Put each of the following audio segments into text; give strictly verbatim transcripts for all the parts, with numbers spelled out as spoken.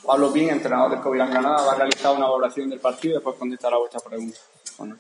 Pablo Pin, entrenador del Covirán Granada, va a realizar una valoración del partido y después contestará a vuestra pregunta. Bueno.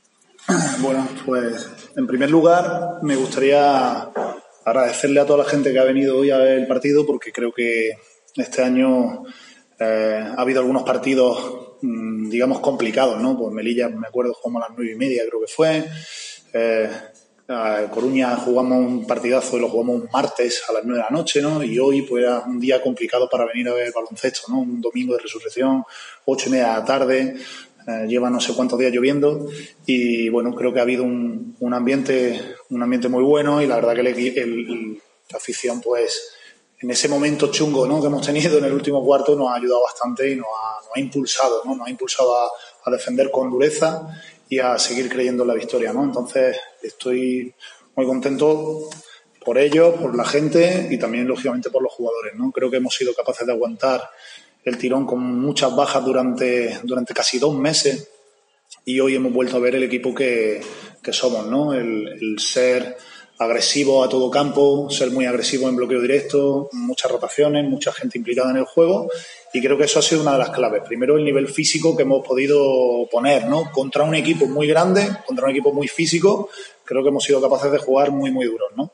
Bueno, pues en primer lugar me gustaría agradecerle a toda la gente que ha venido hoy a ver el partido, porque creo que este año eh, ha habido algunos partidos, mmm, digamos, complicados, ¿no? Pues Melilla, me acuerdo, jugamos a las nueve y media, creo que fue. Eh, a Coruña jugamos un partidazo y lo jugamos un martes a las nueve de la noche, ¿no? Y hoy, pues, era un día complicado para venir a ver baloncesto, ¿no? Un domingo de resurrección, ocho y media de la tarde. Eh, lleva no sé cuántos días lloviendo y bueno, creo que ha habido un, un ambiente un ambiente muy bueno y la verdad que el, el, la afición, pues en ese momento chungo, ¿no?, que hemos tenido en el último cuarto, nos ha ayudado bastante y nos ha, nos ha impulsado, ¿no? Nos ha impulsado a, a defender con dureza y a seguir creyendo en la victoria, ¿no? Entonces estoy muy contento por ello, por la gente y también lógicamente por los jugadores, ¿no? Creo que hemos sido capaces de aguantar el tirón con muchas bajas durante, durante casi dos meses y hoy hemos vuelto a ver el equipo que, que somos, ¿no? El, el ser agresivo a todo campo, ser muy agresivo en bloqueo directo, muchas rotaciones, mucha gente implicada en el juego y creo que eso ha sido una de las claves. Primero, el nivel físico que hemos podido poner, ¿no? Contra un equipo muy grande, contra un equipo muy físico, creo que hemos sido capaces de jugar muy, muy duros, ¿no?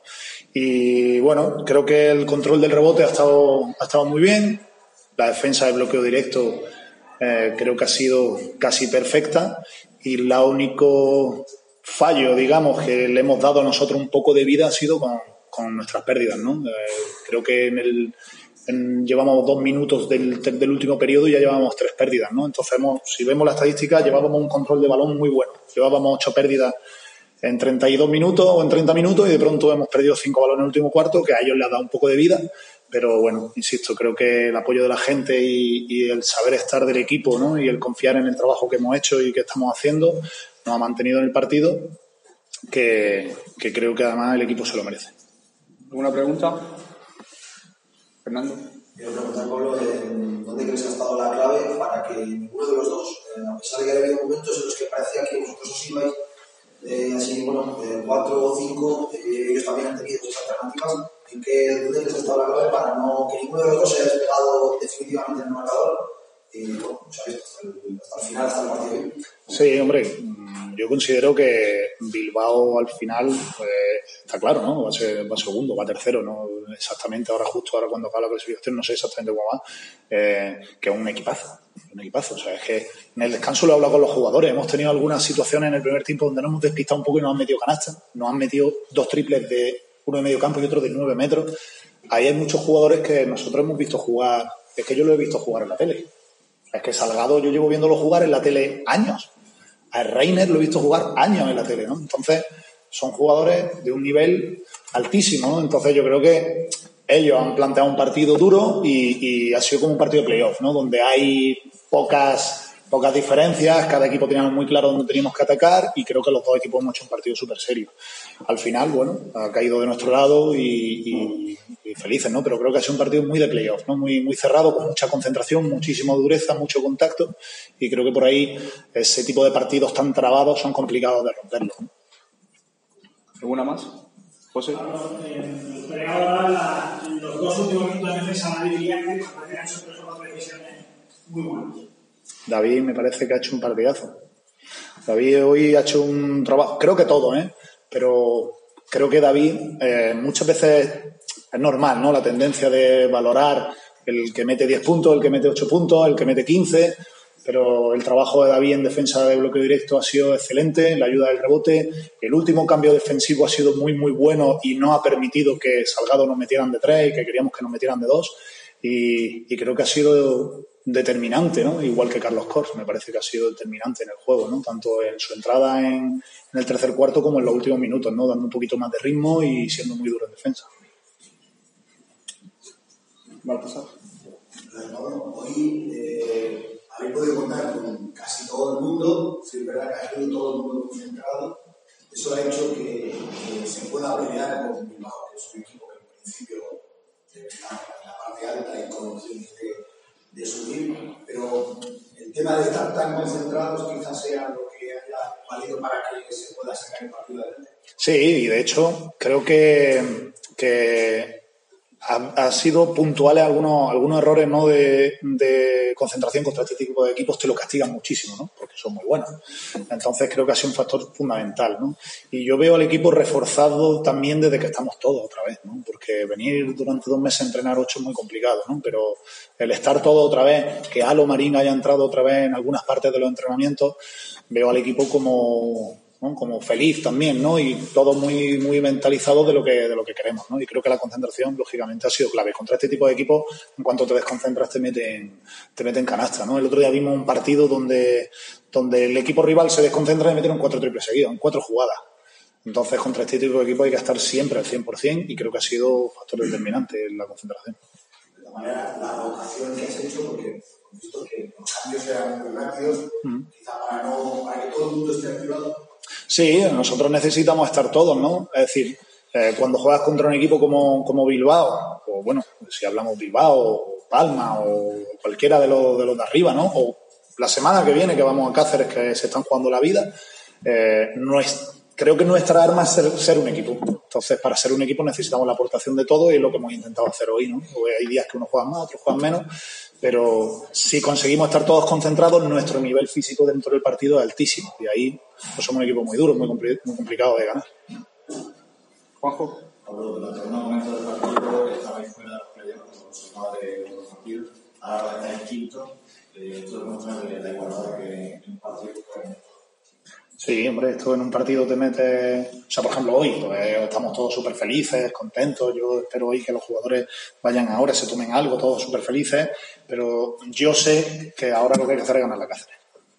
Y bueno, creo que el control del rebote ha estado, ha estado muy bien. La defensa de bloqueo directo eh, creo que ha sido casi perfecta y el único fallo, digamos, que le hemos dado a nosotros un poco de vida ha sido con, con nuestras pérdidas, ¿no? Eh, creo que en el, en, llevamos dos minutos del, del último periodo y ya llevábamos tres pérdidas, ¿no? Entonces, hemos, si vemos la estadística, llevábamos un control de balón muy bueno. Llevábamos ocho pérdidas en treinta y dos minutos o en treinta minutos y de pronto hemos perdido cinco balones en el último cuarto, que a ellos les ha dado un poco de vida. Pero bueno, insisto, creo que el apoyo de la gente y, y el saber estar del equipo, ¿no?, y el confiar en el trabajo que hemos hecho y que estamos haciendo nos ha mantenido en el partido, que, que creo que además el equipo se lo merece. ¿Alguna pregunta? Fernando. Quiero preguntar, Pablo, ¿dónde crees que ha estado la clave para que ninguno de los dos, a pesar de que haya habido momentos en los que parecía que vosotros os ibais eh, así, bueno, de cuatro o cinco, eh, ellos también han tenido esas alternativas? ¿En qué, dónde crees que ha estado la clave para no, que ninguno de los dos se haya despegado definitivamente en el marcador? Y bueno, ¿sabes? Hasta el, hasta el final, hasta el partido. Sí, hombre, yo considero que Bilbao al final, pues, está claro, ¿no? Va a ser, va segundo, va tercero, ¿no? Exactamente, ahora justo ahora cuando acaba la clasificación, no sé exactamente cómo va, eh, que es un equipazo, un equipazo. O sea, es que en el descanso lo he hablado con los jugadores, hemos tenido algunas situaciones en el primer tiempo donde nos hemos despistado un poco y nos han metido canastas, nos han metido dos triples de uno de medio campo y otro de nueve metros. Ahí hay muchos jugadores que nosotros hemos visto jugar, es que yo lo he visto jugar en la tele. Es que Salgado yo llevo viéndolo jugar en la tele años. A Reiner lo he visto jugar años en la tele, ¿no? Entonces, son jugadores de un nivel altísimo, ¿no? Entonces, yo creo que ellos han planteado un partido duro y, y ha sido como un partido de playoff, ¿no? Donde hay pocas, pocas diferencias, cada equipo tenía muy claro dónde teníamos que atacar y creo que los dos equipos hemos hecho un partido súper serio. Al final, bueno, ha caído de nuestro lado y, y, y felices, ¿no? Pero creo que ha sido un partido muy de playoff, ¿no? Muy, muy cerrado, con mucha concentración, muchísima dureza, mucho contacto y creo que por ahí ese tipo de partidos tan trabados son complicados de romperlos, ¿no? ¿Alguna más? José. Me gustaría valorar los dos últimos minutos de defensa de David y Iñaki, que me han hecho tres o cuatro decisiones muy buenas. David me parece que ha hecho un partidazo. David hoy ha hecho un trabajo, creo que todo, ¿eh? Pero creo que David eh, muchas veces es normal, ¿no? La tendencia de valorar el que mete diez puntos, el que mete ocho puntos, el que mete quince, pero el trabajo de David en defensa de bloqueo directo ha sido excelente, la ayuda del rebote, el último cambio defensivo ha sido muy muy bueno y no ha permitido que Salgado nos metieran de tres y que queríamos que nos metieran de dos y, y creo que ha sido determinante, ¿no? Igual que Carlos Kors, me parece que ha sido determinante en el juego, ¿no? Tanto en su entrada en, en el tercer cuarto como en los últimos minutos, ¿no? Dando un poquito más de ritmo y siendo muy duro en defensa. Baltasar. Bueno, hoy eh, habéis podido contar con casi todo el mundo, si es verdad que ha sido todo el mundo concentrado. Eso ha hecho que, que se pueda pelear con Bilbao, que es un equipo que en principio debe estar en la parte alta y con opciones de, de subir, pero el tema de estar tan concentrados quizás sea lo que haya valido para que se pueda sacar el partido adelante. Sí, y de hecho creo que, que ha, ha sido puntuales algunos, algunos errores, ¿no?, de, de concentración contra este tipo de equipos, te lo castigan muchísimo, ¿no?, porque son muy buenos. Entonces creo que ha sido un factor fundamental, ¿no? Y yo veo al equipo reforzado también desde que estamos todos otra vez, ¿no? Porque venir durante dos meses a entrenar ocho es muy complicado, ¿no? Pero el estar todo otra vez, que Alo Marín haya entrado otra vez en algunas partes de los entrenamientos, veo al equipo como, ¿no?, como feliz también, ¿no? Y todo muy muy mentalizado de lo que de lo que queremos, ¿no? Y creo que la concentración, lógicamente, ha sido clave. Contra este tipo de equipos, en cuanto te desconcentras, te meten, te meten canasta, ¿no? El otro día vimos un partido donde, donde el equipo rival se desconcentra y metieron cuatro triples seguidos, en cuatro jugadas. Entonces, contra este tipo de equipos hay que estar siempre al cien por ciento y creo que ha sido un factor determinante en la concentración. De la manera, la rotación que has hecho, porque he visto que los cambios eran muy rápidos, uh-huh. quizá para, no, para que todo el mundo esté activado. Sí, nosotros necesitamos estar todos, ¿no? Es decir, eh, cuando juegas contra un equipo como, como Bilbao, o bueno, si hablamos Bilbao, o Palma, o cualquiera de los, de los de arriba, ¿no? O la semana que viene que vamos a Cáceres, que se están jugando la vida, eh, no es, creo que nuestra arma es ser, ser un equipo. Entonces, para ser un equipo necesitamos la aportación de todo y es lo que hemos intentado hacer hoy, ¿no? Hay días que unos juegan más, otros juegan menos, pero si conseguimos estar todos concentrados, nuestro nivel físico dentro del partido es altísimo y ahí pues somos un equipo muy duro, muy, compli- muy complicado de ganar. Juanjo. Pablo, durante algunos momentos del partido estabais fuera de los playoffs como resultado de los partidos, ahora estáis quinto, eh, todo demuestra que da igualdad que en un partido pues, sí, hombre, esto en un partido te mete... O sea, por ejemplo, hoy pues, estamos todos súper felices, contentos. Yo espero hoy que los jugadores vayan ahora, se tomen algo, todos súper felices. Pero yo sé que ahora lo que hay que hacer es ganar la Cáceres.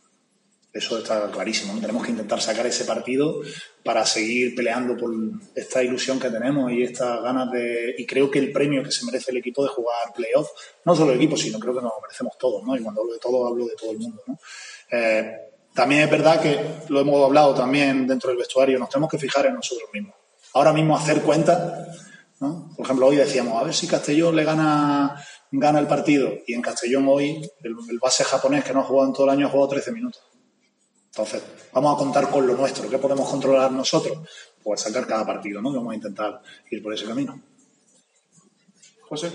Eso está clarísimo, ¿no? Tenemos que intentar sacar ese partido para seguir peleando por esta ilusión que tenemos y estas ganas de... Y creo que el premio que se merece el equipo de jugar playoff, no solo el equipo, sino creo que nos lo merecemos todos, ¿no? Y cuando hablo de todos, hablo de todo el mundo, ¿no? Eh, También es verdad que lo hemos hablado también dentro del vestuario, nos tenemos que fijar en nosotros mismos. Ahora mismo hacer cuentas, ¿no? Por ejemplo, hoy decíamos, a ver si Castellón le gana, gana el partido. Y en Castellón hoy, el, el base japonés que no ha jugado en todo el año ha jugado trece minutos. Entonces, vamos a contar con lo nuestro. ¿Qué podemos controlar nosotros? Pues sacar cada partido, ¿no? Vamos a intentar ir por ese camino. José.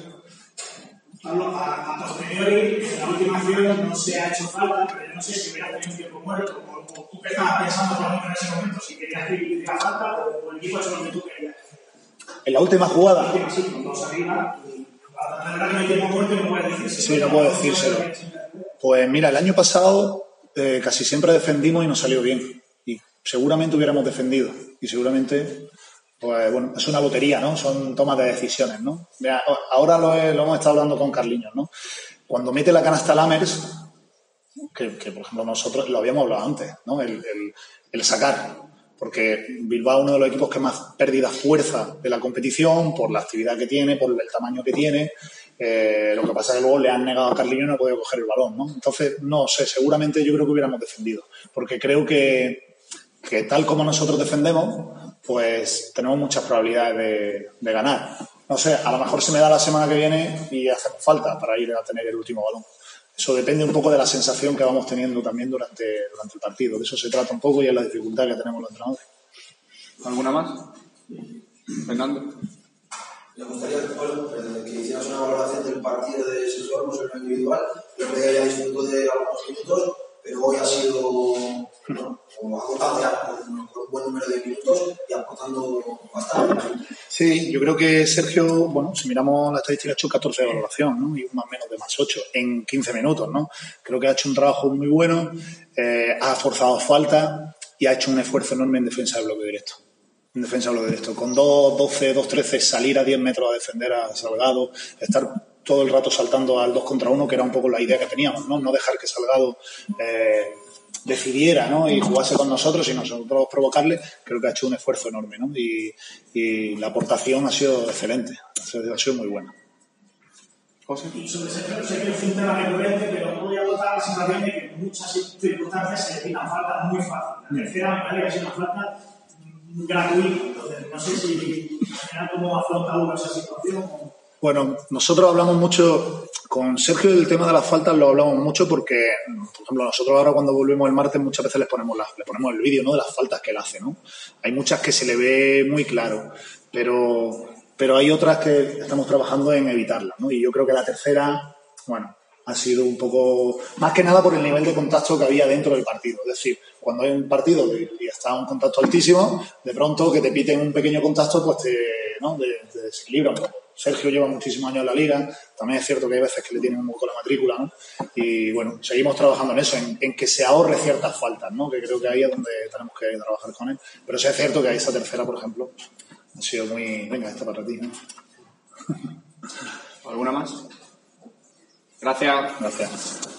Pablo, a, a posteriori, en la última acción no se ha hecho falta, pero yo no sé si hubiera tenido un tiempo muerto, o, o tú que estabas pensando por ejemplo en ese momento, si querías que hiciera falta, o, o el equipo ha hecho lo que tú querías. En la última jugada. Sí, sí, con dos arriba, y la verdad que no hay tiempo muerto y no puedes decirse. Sí, no puedo decírselo. Pues mira, el año pasado eh, casi siempre defendimos y nos salió bien. Y seguramente hubiéramos defendido. Y seguramente... Pues bueno, es una lotería, ¿no? Son tomas de decisiones, ¿no? Ahora lo, he, lo hemos estado hablando con Carliños, ¿no? Cuando mete la canasta Lammers, que, que por ejemplo nosotros lo habíamos hablado antes, ¿no? El, el, el sacar, porque Bilbao es uno de los equipos que más pérdida fuerza de la competición, por la actividad que tiene, por el tamaño que tiene. Eh, lo que pasa es que luego le han negado a Carliños y no ha podido coger el balón, ¿no? Entonces, no sé, seguramente yo creo que hubiéramos defendido, porque creo que, que tal como nosotros defendemos, pues tenemos muchas probabilidades de, de ganar. No sé, a lo mejor se me da la semana que viene y hacemos falta para ir a tener el último balón. Eso depende un poco de la sensación que vamos teniendo también durante, durante el partido. De eso se trata un poco y es la dificultad que tenemos los entrenadores. ¿Alguna más? Fernando. Me gustaría bueno, que hicieras una valoración del partido de Sergio Olmos en lo individual. Creo que ya disfrutó de algunos minutos, pero hoy ha sido... Bueno, como agotado ya por un buen número de minutos y aportando bastante. Sí, yo creo que Sergio, bueno, si miramos la estadística, ha hecho catorce de valoración, ¿no? Y un más menos de más ocho en quince minutos, ¿no? Creo que ha hecho un trabajo muy bueno, eh, ha forzado falta y ha hecho un esfuerzo enorme en defensa del bloque directo. En defensa del bloque directo. Con dos doce, dos trece, salir a diez metros a defender a Salgado, estar todo el rato saltando al dos contra uno, que era un poco la idea que teníamos, ¿no? No dejar que Salgado... Eh, decidiera, ¿no? Y jugase con nosotros y nosotros provocarle, creo que ha hecho un esfuerzo enorme, ¿no? Y, y la aportación ha sido excelente, ha sido, ha sido muy buena. José. Y sobre Sergio, sé que es un tema recurrente, pero voy a votar la sensación de que en muchas circunstancias se le pitan faltas muy fácil. La tercera me parece que ha sido una falta gratuita, entonces no sé si al final cómo afronta uno esa situación. Bueno, nosotros hablamos mucho, con Sergio el tema de las faltas lo hablamos mucho porque, por ejemplo, nosotros ahora cuando volvemos el martes muchas veces les ponemos, la, le ponemos el vídeo, ¿no? De las faltas que él hace, ¿no? Hay muchas que se le ve muy claro, pero, pero hay otras que estamos trabajando en evitarlas, ¿no? Y yo creo que la tercera, bueno, ha sido un poco, más que nada por el nivel de contacto que había dentro del partido. Es decir, cuando hay un partido y está un contacto altísimo, de pronto que te piten un pequeño contacto, pues te, ¿no? te, te desequilibra un poco. Sergio lleva muchísimos años en la liga, también es cierto que hay veces que le tienen un poco la matrícula, ¿no? Y bueno, seguimos trabajando en eso, en, en que se ahorre ciertas faltas, ¿no? Que creo que ahí es donde tenemos que trabajar con él. Pero sí es cierto que ahí esa tercera, por ejemplo, ha sido muy... Venga, esta para ti, ¿no? ¿Alguna más? Gracias. Gracias.